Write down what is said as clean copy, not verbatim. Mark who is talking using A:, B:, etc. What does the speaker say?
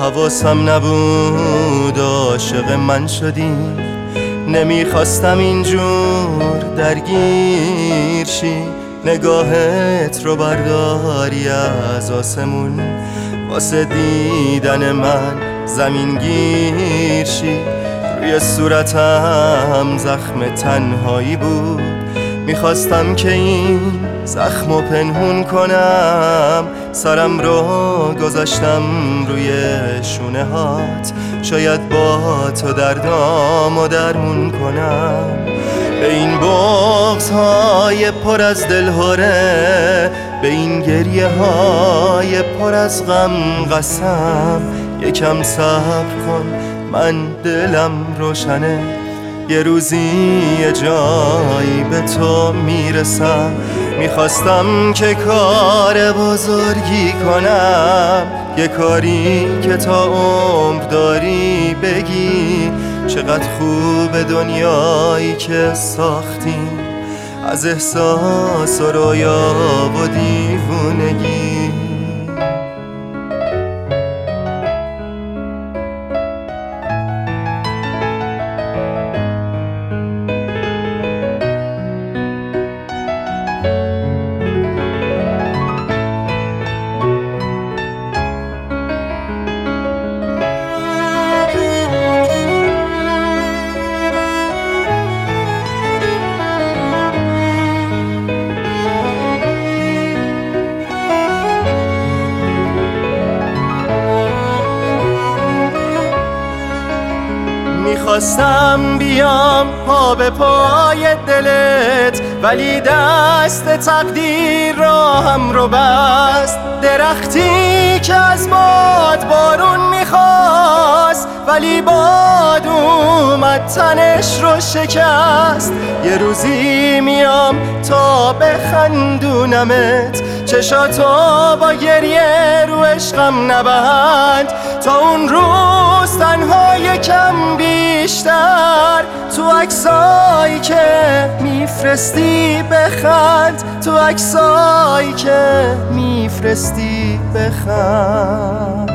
A: حواسم نبود عاشق من شدی، نمیخواستم اینجور درگیر شی. نگاهت رو برداری از آسمون، واسه دیدن من زمین گیر شی. روی صورتم زخم تنهایی بود، میخواستم که این زخمو پنهون کنم. سرم رو گذاشتم روی شونه هات، شاید با تو دردامو درمون کنم. به این بغض‌های پر از دلهره، به این گریه های پر از غم قسم، یکم صبر کن من دلم روشنه، یه روزی یه جایی به تو میرسم. میخواستم که کار بزرگی کنم، یه کاری که تا عمر داری بگی چقدر خوب دنیایی که ساختیم از احساس و رویا و دیوونگی. میخواستم بیام پا به پای دلت، ولی دست تقدیر راهم رو بست. درختی که از باد بارون میخواست، ولی باد اومد تنش رو شکست. یه روزی میام تا بخندونمت، چشاتو با گریه رو عشقم نبند. تا اون روز تنها یکم بیشتر تو عکسایی که میفرستی بخند، تو عکسایی که میفرستی بخند.